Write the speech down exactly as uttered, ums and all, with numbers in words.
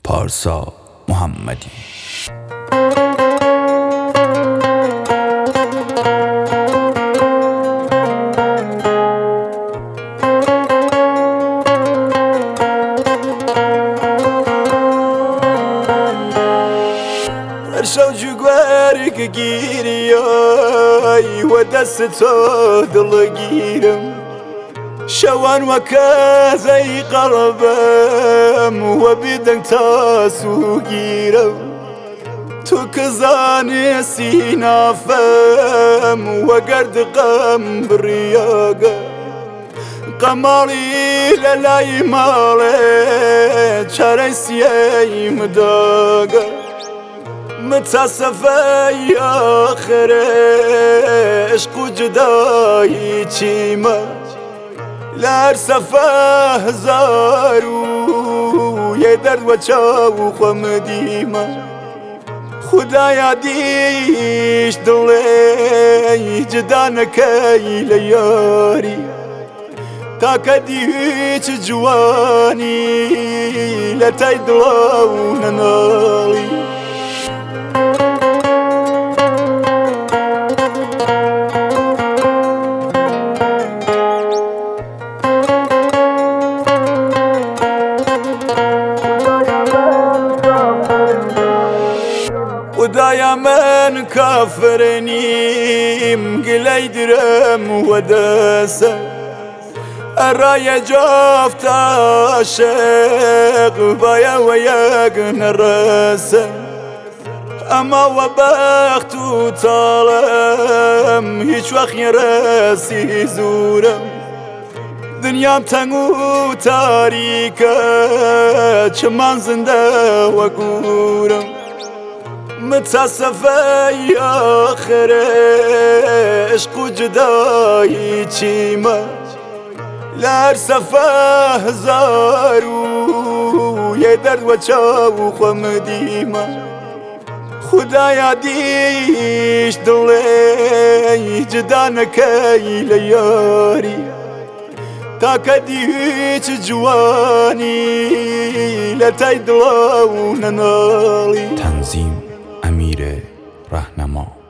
پارسا محمدی. شوج قوارك گیریای و دست تو دل گیرم شوان وكازي قلبم وبيدك تاسو گیرم تو كزاني سينا فم وقرد قم برياقة قمري للاي مالي شارسيي مداقة متاسفة يا آخر عشق و جدایی چیمه لر صفه هزارو یه درد و چاو خوام دیمه خدایا دیش دلی جدا نکی لیاری تا کدی هیچ جوانی لتای دلو ننالی خدایا من كافرنيم قلي درم ودسه الراية جافت عاشق بايا وياك نرسه اما وبخت طالم هيش وقت يرسي زورم دنيام تنگو تاریکه چمان زنده و گورم متاسفة يا آخر عشق و جدایی چیمه لر صفه هزارو یه درد و چاو خوام دیمه خدایا دیش دلی جدا نکی لیاری تا کدی هیچ جوانی لتای دلو ننالی. تنظیم امیر رهنما.